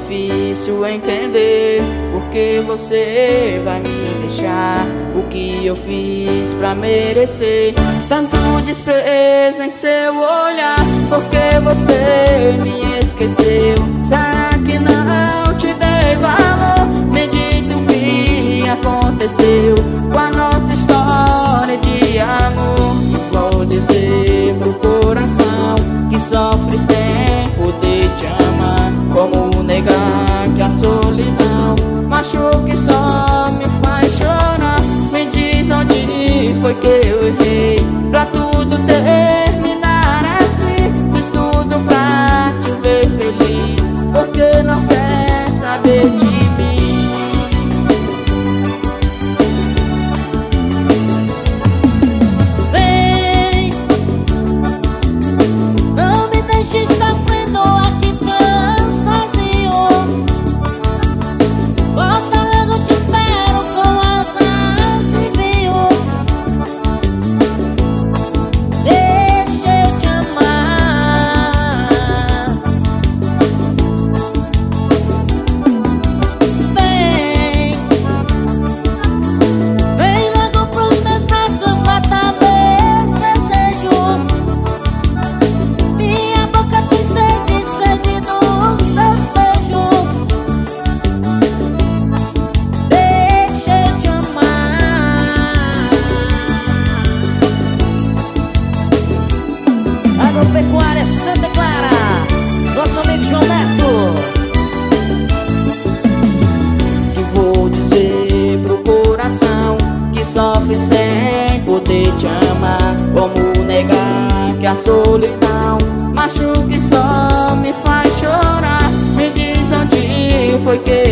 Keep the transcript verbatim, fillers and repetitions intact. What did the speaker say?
difícil entender porque você vai me deixar. O que eu fiz pra merecer tanto desprezo em seu olhar? Porque você me esqueceu? Será que não te dei valor? Me diz o que aconteceu com a nossa história de amor. Vou dizer pro coração que sofre sem poder te amar. Como negar que a solidão machuca e só me faz chorar? Me diz onde foi que eu errei pra tudo terminar assim. Fiz tudo pra te ver feliz, porque não quer saber de mim. Vem, não me deixe sofrendo aqui tão sozinho. Volta logo, te espero com asas e vinhos. Deixa eu te amar. Vem, vem logo pros meus braços matar meus desejos. Minha boca tem sede, sede dos teus beijos. Deixa eu te amar. Agropecuária Santa Clara, nosso amigo João Neto. Que vou dizer pro coração que sofre sem poder te amar? Como negar que a solidão machuca e só me faz chorar? Me diz onde foi que